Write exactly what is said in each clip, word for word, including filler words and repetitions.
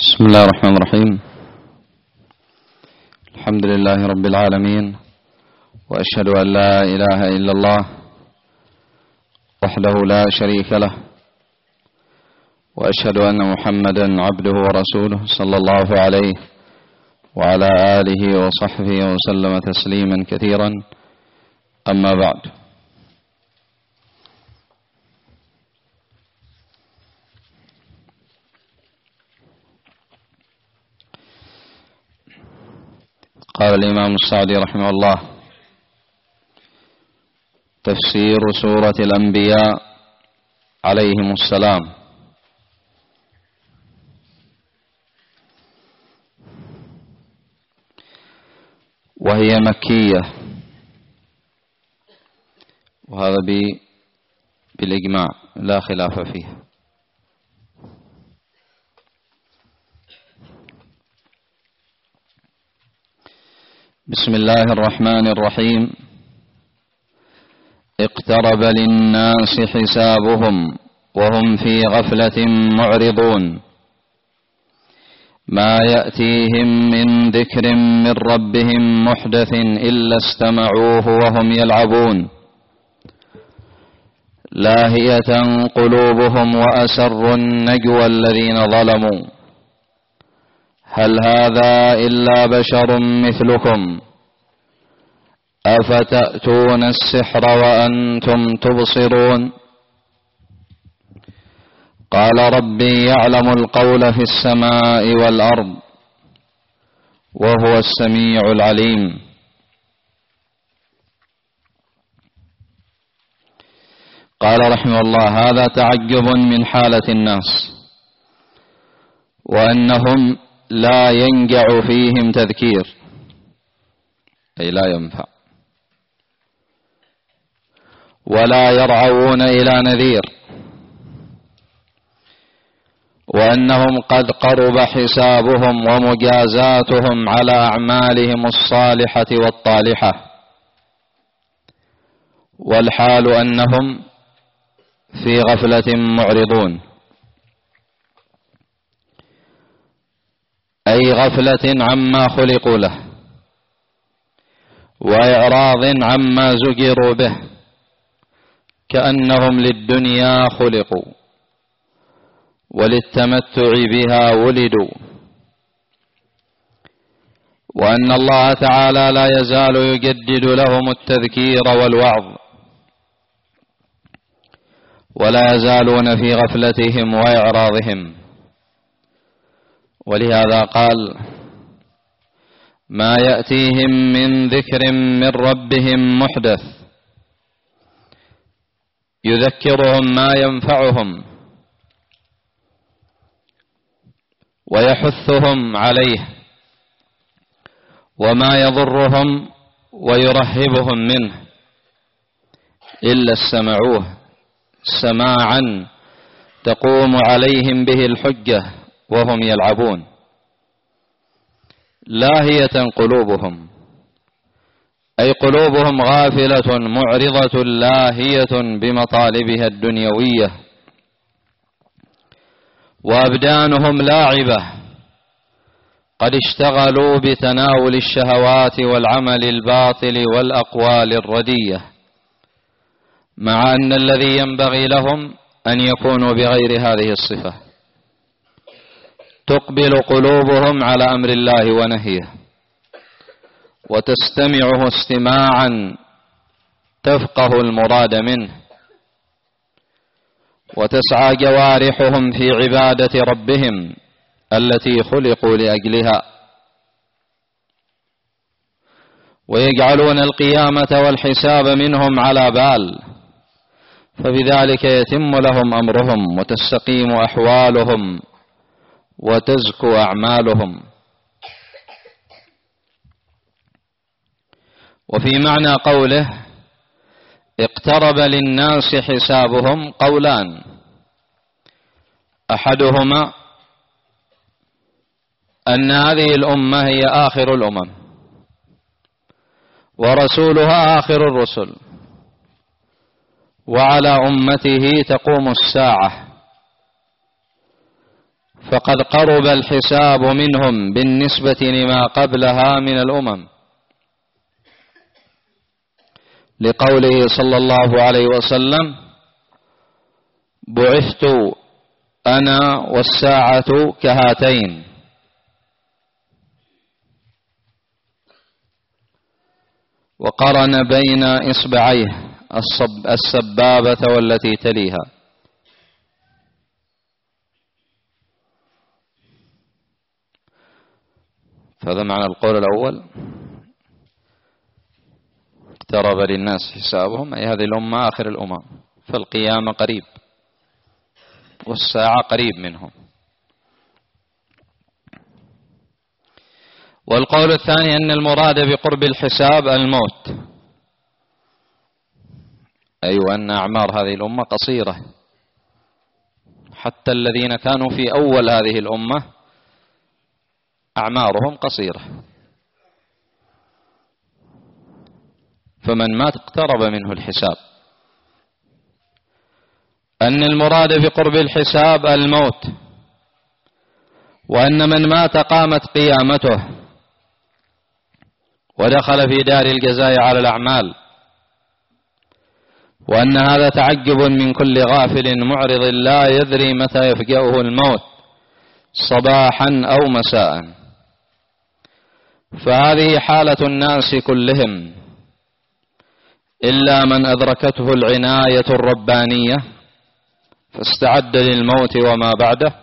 بسم الله الرحمن الرحيم. الحمد لله رب العالمين، وأشهد أن لا إله إلا الله وحده لا شريك له، وأشهد أن محمدا عبده ورسوله صلى الله عليه وعلى آله وصحبه وسلم تسليما كثيرا. أما بعد، قال الإمام السعدي رحمه الله: تفسير سورة الأنبياء عليهم السلام. وهي مكية، وهذا بالإجماع لا خلاف فيه. بسم الله الرحمن الرحيم. اقترب للناس حسابهم وهم في غفلة معرضون، ما يأتيهم من ذكر من ربهم محدث إلا استمعوه وهم يلعبون، لاهية قلوبهم وأسروا النجوى الذين ظلموا، هل هذا إلا بشر مثلكم أفتأتون السحر وأنتم تبصرون. قال ربي يعلم القول في السماء والأرض وهو السميع العليم. قال رحمه الله: هذا تعجب من حالة الناس، وأنهم لا ينجع فيهم تذكير، أي لا ينفع، ولا يرعون إلى نذير، وأنهم قد قرب حسابهم ومجازاتهم على أعمالهم الصالحة والطالحة، والحال أنهم في غفلة معرضون، أي غفلة عما خلقوا له، وإعراض عما زجروا به، كأنهم للدنيا خلقوا وللتمتع بها ولدوا، وأن الله تعالى لا يزال يجدد لهم التذكير والوعظ، ولا يزالون في غفلتهم وإعراضهم. ولهذا قال: ما يأتيهم من ذكر من ربهم محدث، يذكرهم ما ينفعهم ويحثهم عليه، وما يضرهم ويرهبهم منه، إلا استمعوه سماعا تقوم عليهم به الحجة وهم يلعبون، لاهية قلوبهم، أي قلوبهم غافلة معرضة لاهية بمطالبها الدنيوية، وأبدانهم لاعبة قد اشتغلوا بتناول الشهوات والعمل الباطل والأقوال الردية، مع أن الذي ينبغي لهم أن يكونوا بغير هذه الصفة. تقبل قلوبهم على أمر الله ونهيه، وتستمعه استماعا تفقه المراد منه، وتسعى جوارحهم في عبادة ربهم التي خلقوا لأجلها، ويجعلون القيامة والحساب منهم على بال، فبذلك يتم لهم أمرهم وتستقيم أحوالهم وتزكو أعمالهم. وفي معنى قوله اقترب للناس حسابهم قولان: أحدهما أن هذه الأمة هي آخر الأمم، ورسولها آخر الرسل، وعلى أمته تقوم الساعة، فقد قرب الحساب منهم بالنسبة لما قبلها من الأمم، لقوله صلى الله عليه وسلم: بعثت أنا والساعة كهاتين. وقرن بين إصبعيه السبابة والتي تليها. فهذا معنى القول الأول: اقترب للناس حسابهم، أي هذه الأمة آخر الأمم، فالقيامة قريب والساعة قريب منهم. والقول الثاني أن المراد بقرب الحساب الموت، أي أيوة أن أعمار هذه الأمة قصيرة، حتى الذين كانوا في أول هذه الأمة أعمارهم قصيرة، فمن مات اقترب منه الحساب. أن المراد بقرب الحساب الموت، وأن من مات قامت قيامته ودخل في دار الجزاء على الأعمال، وأن هذا تعجب من كل غافل معرض لا يدري متى يفجأه الموت صباحا أو مساء. فهذه حالة الناس كلهم إلا من أدركته العناية الربانية فاستعد للموت وما بعده.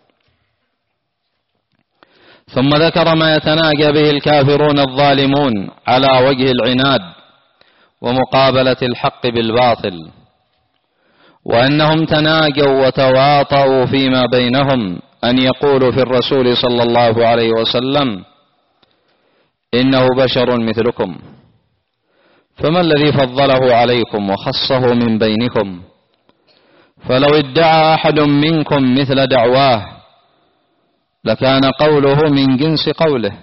ثم ذكر ما يتناجى به الكافرون الظالمون على وجه العناد ومقابلة الحق بالباطل، وأنهم تناجوا وتواطؤوا فيما بينهم أن يقولوا في الرسول صلى الله عليه وسلم: إنه بشر مثلكم، فما الذي فضله عليكم وخصه من بينكم؟ فلو ادعى أحد منكم مثل دعواه لكان قوله من جنس قوله،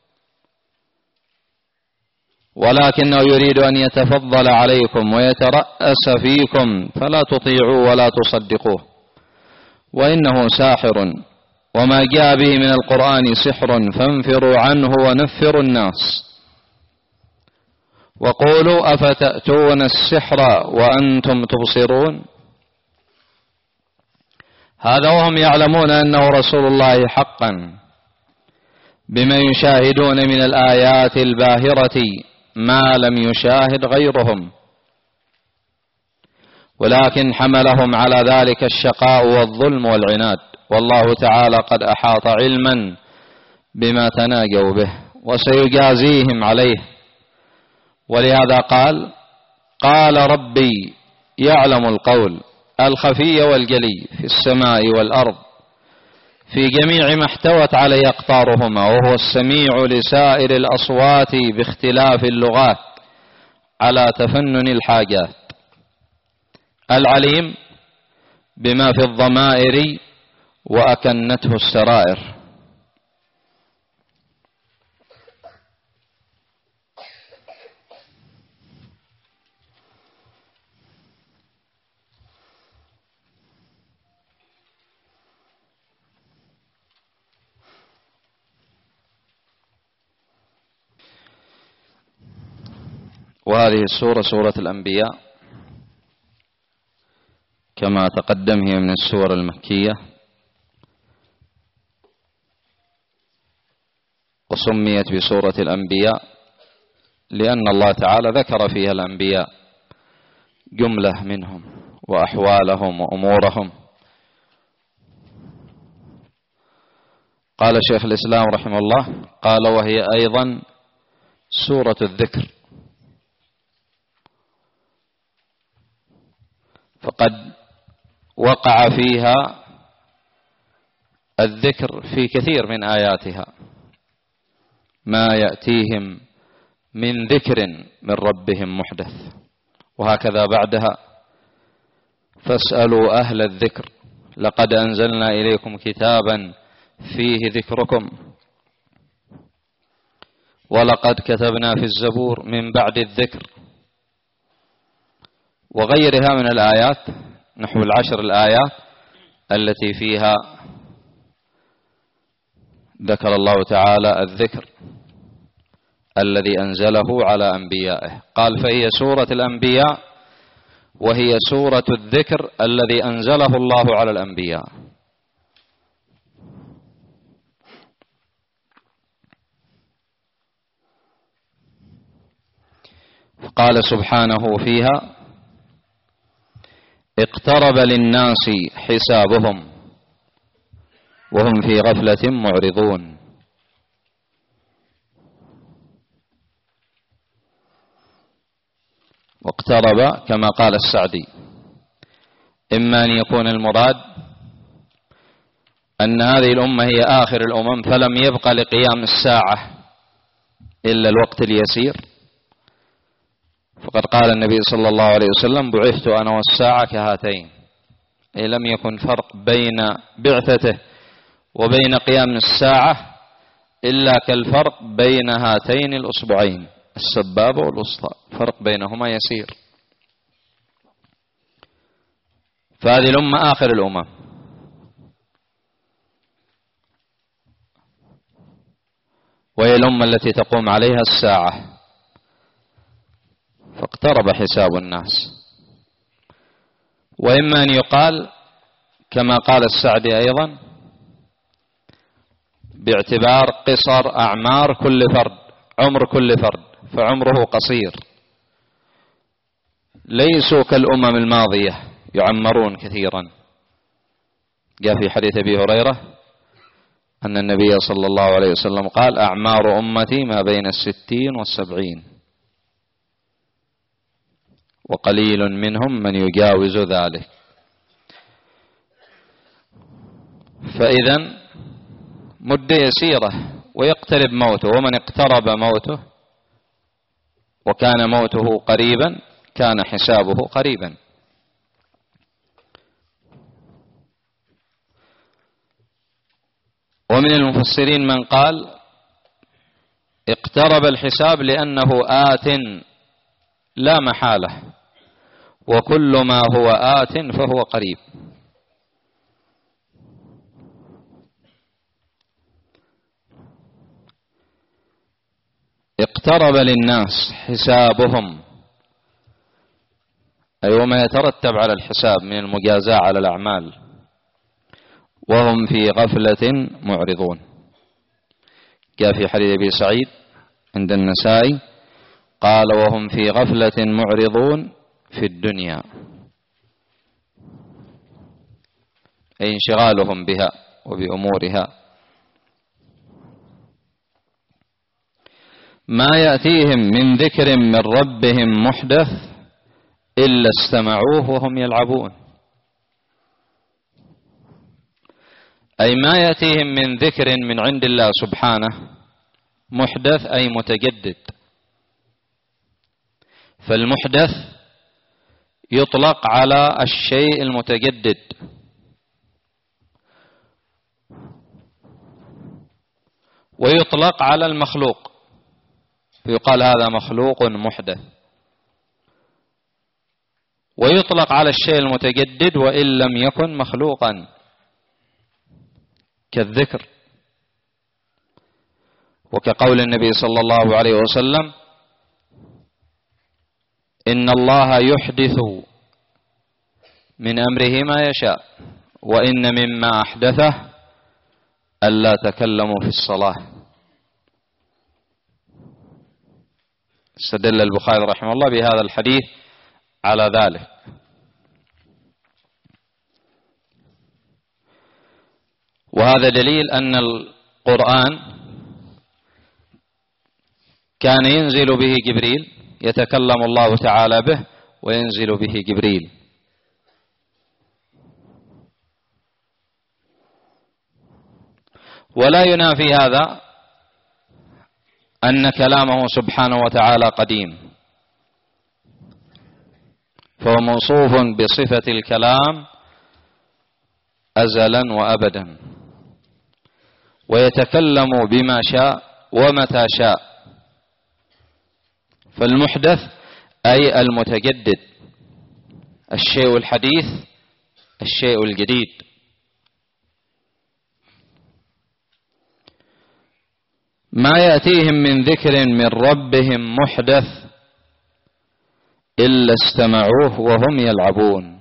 ولكنه يريد أن يتفضل عليكم ويترأس فيكم فلا تطيعوا ولا تصدقوه، وإنه ساحر، وما جاء به من القرآن سحر، فانفروا عنه ونفروا الناس. وقولوا: أفتأتون السحر وأنتم تبصرون. هذا وهم يعلمون أنه رسول الله حقا، بما يشاهدون من الآيات الباهرة ما لم يشاهد غيرهم، ولكن حملهم على ذلك الشقاء والظلم والعناد، والله تعالى قد أحاط علما بما تناجوا به وسيجازيهم عليه. ولهذا قال: قال ربي يعلم القول الخفي والجلي في السماء والأرض في جميع ما احتوت عليه أقطارهما، وهو السميع لسائر الأصوات باختلاف اللغات على تفنن الحاجات، العليم بما في الضمائر وأكنته السرائر. وهذه السورة سورة الأنبياء كما تقدم، هي من السور المكية، وسميت بسورة الأنبياء لأن الله تعالى ذكر فيها الأنبياء جملة منهم وأحوالهم وأمورهم. قال شيخ الإسلام رحمه الله: قال: وهي أيضا سورة الذكر، فقد وقع فيها الذكر في كثير من آياتها، ما يأتيهم من ذكر من ربهم محدث. وهكذا بعدها: فاسألوا أهل الذكر لقد أنزلنا إليكم كتابا فيه ذكركم، ولقد كتبنا في الزبور من بعد الذكر، وغيرها من الآيات، نحو العشر الآيات التي فيها ذكر الله تعالى الذكر الذي أنزله على أنبيائه، قال فهي سورة الأنبياء وهي سورة الذكر الذي أنزله الله على الأنبياء. قال سبحانه فيها: اقترب للناس حسابهم وهم في غفلة معرضون. واقترب كما قال السعدي إما أن يكون المراد أن هذه الأمة هي آخر الأمم فلم يبق لقيام الساعة إلا الوقت اليسير، فقد قال النبي صلى الله عليه وسلم: بعثت أنا والساعة كهاتين، أي لم يكن فرق بين بعثته وبين قيام الساعة إلا كالفرق بين هاتين الأصبعين السبابة والوسطى، فرق بينهما يسير. فهذه الأمة آخر الأمم، وهي الأمة التي تقوم عليها الساعة، فاقترب حساب الناس. وإما أن يقال كما قال السعدي أيضا باعتبار قصر أعمار كل فرد، عمر كل فرد، فعمره قصير، ليسوا كالأمم الماضية يعمرون كثيرا. جاء في حديث أبي هريرة أن النبي صلى الله عليه وسلم قال: أعمار أمتي ما بين الستين والسبعين، وقليل منهم من يجاوز ذلك. فإذا مدة يسيرة ويقترب موته، ومن اقترب موته وكان موته قريبا كان حسابه قريبا. ومن المفسرين من قال اقترب الحساب لأنه آت لا محالة، وكل ما هو آت فهو قريب. اقترب للناس حسابهم، أي وما يترتب على الحساب من المجازاة على الأعمال، وهم في غفلة معرضون. جاء في حديث أبي سعيد عند النسائي قال: وهم في غفلة معرضون في الدنيا، أي انشغالهم بها وبأمورها. ما يأتيهم من ذكر من ربهم محدث إلا استمعوه وهم يلعبون، أي ما يأتيهم من ذكر من عند الله سبحانه محدث أي متجدد. فالمحدث يطلق على الشيء المتجدد، ويطلق على المخلوق، فيقال هذا مخلوق محدث. ويطلق على الشيء المتجدد وإن لم يكن مخلوقا، كالذكر، وكقول النبي صلى الله عليه وسلم: إن الله يحدث من أمره ما يشاء، وإن مما أحدثه ألا تكلموا في الصلاة. استدل البخاري رحمه الله بهذا الحديث على ذلك. وهذا دليل أن القرآن كان ينزل به جبريل، يتكلم الله تعالى به وينزل به جبريل. ولا ينافي هذا أن كلامه سبحانه وتعالى قديم، فهو موصوف بصفة الكلام أزلا وأبدا، ويتكلم بما شاء ومتى شاء. فالمحدث أي المتجدد، الشيء الحديث، الشيء الجديد. ما يأتيهم من ذكر من ربهم محدث إلا استمعوه وهم يلعبون.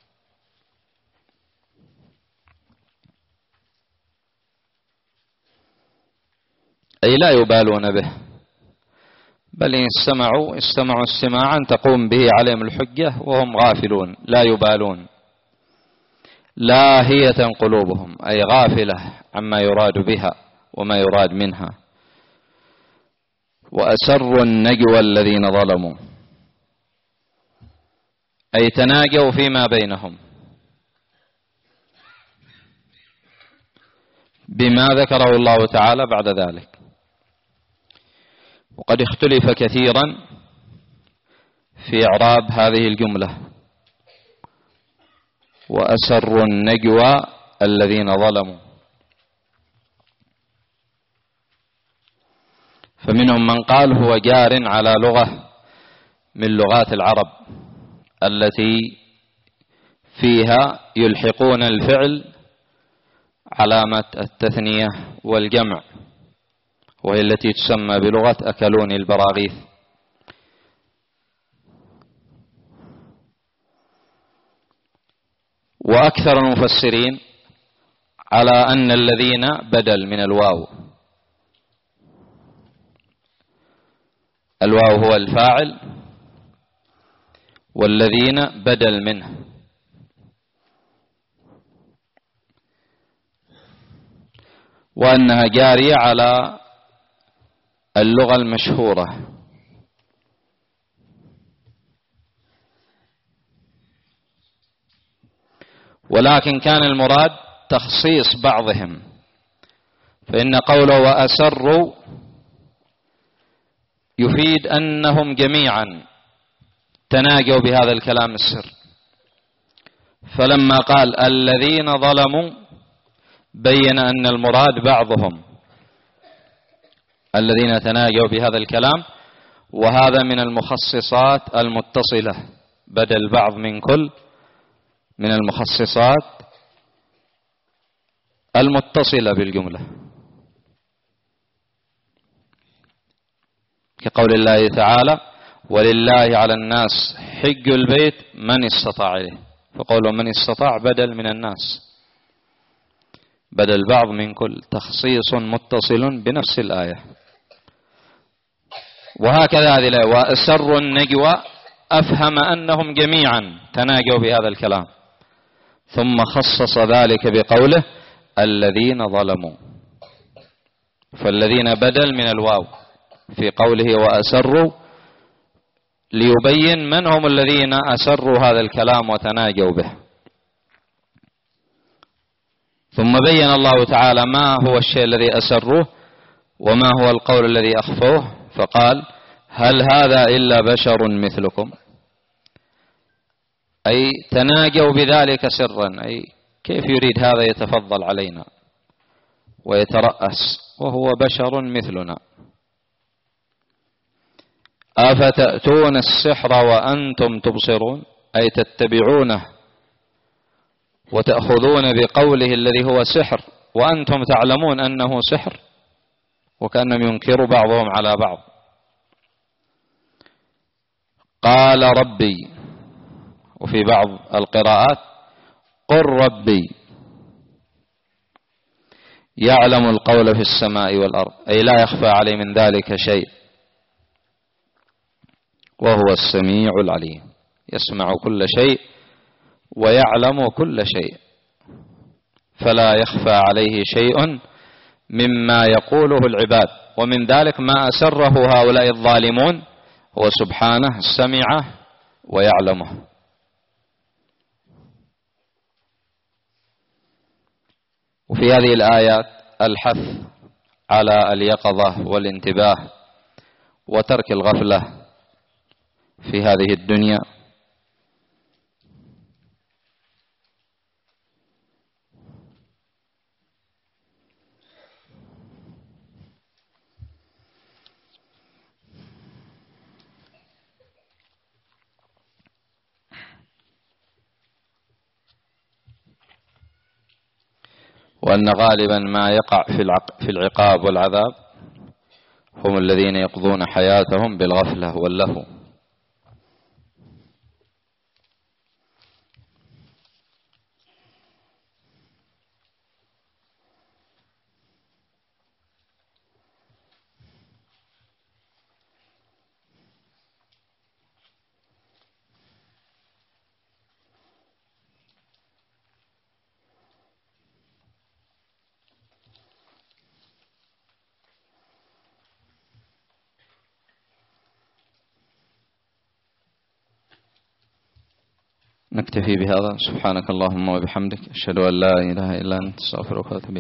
أي لا يبالون به، بل إن استمعوا استمعوا استماعا تقوم به عليهم الحجة وهم غافلون لا يبالون. لاهية قلوبهم أي غافلة عما يراد بها وما يراد منها. وأسروا النجوى الذين ظلموا أي تناجوا فيما بينهم بما ذكره الله تعالى بعد ذلك. وقد اختلف كثيرا في إعراب هذه الجملة وأسروا النجوى الذين ظلموا، فمنهم من قال هو جار على لغة من لغات العرب التي فيها يلحقون الفعل علامة التثنية والجمع، وهي التي تسمى بلغة أكلوني البراغيث. وأكثر المفسرين على أن الذين بدل من الواو، الواو هو الفاعل والذين بدل منه، وأنها جارية على اللغة المشهورة. ولكن كان المراد تخصيص بعضهم، فإن قوله وأسروا يفيد أنهم جميعا تناجوا بهذا الكلام السر، فلما قال الذين ظلموا بين أن المراد بعضهم الذين تناجوا بهذا الكلام، وهذا من المخصصات المتصلة بدل بعض من كل، من المخصصات المتصلة بالجملة، كقول الله تعالى ولله على الناس حج البيت من استطاع إليه، فقوله من استطاع بدل من الناس، بدل بعض من كل، تخصيص متصل بنفس الآية. وهكذا هذه الآية وأسروا النجوى أفهم أنهم جميعا تناجوا بهذا الكلام، ثم خصص ذلك بقوله الذين ظلموا، فالذين بدل من الواو في قوله وأسروا ليبين من هم الذين أسروا هذا الكلام وتناجوا به. ثم بين الله تعالى ما هو الشيء الذي أسروه وما هو القول الذي أخفوه، فقال هل هذا إلا بشر مثلكم، أي تناجوا بذلك سرا، أي كيف يريد هذا يتفضل علينا ويترأس وهو بشر مثلنا. أفتأتون السحر وأنتم تبصرون، أي تتبعونه وتأخذون بقوله الذي هو سحر وأنتم تعلمون أنه سحر، وكأنهم ينكر بعضهم على بعض. قال ربي، وفي بعض القراءات قل ربي يعلم القول في السماء والأرض، أي لا يخفى عليه من ذلك شيء، وهو السميع العليم، يسمع كل شيء ويعلم كل شيء، فلا يخفى عليه شيء مما يقوله العباد. ومن ذلك ما أسره هؤلاء الظالمون هو سبحانه سمعه ويعلمه. وفي هذه الآيات الحث على اليقظة والانتباه وترك الغفلة في هذه الدنيا. وأن غالبا ما يقع في العقاب والعذاب هم الذين يقضون حياتهم بالغفلة واللهو. نكتفي بهذا. سبحانك اللهم وبحمدك، أشهد أن لا إله إلا أنت، أستغفرك وأتوب إليك.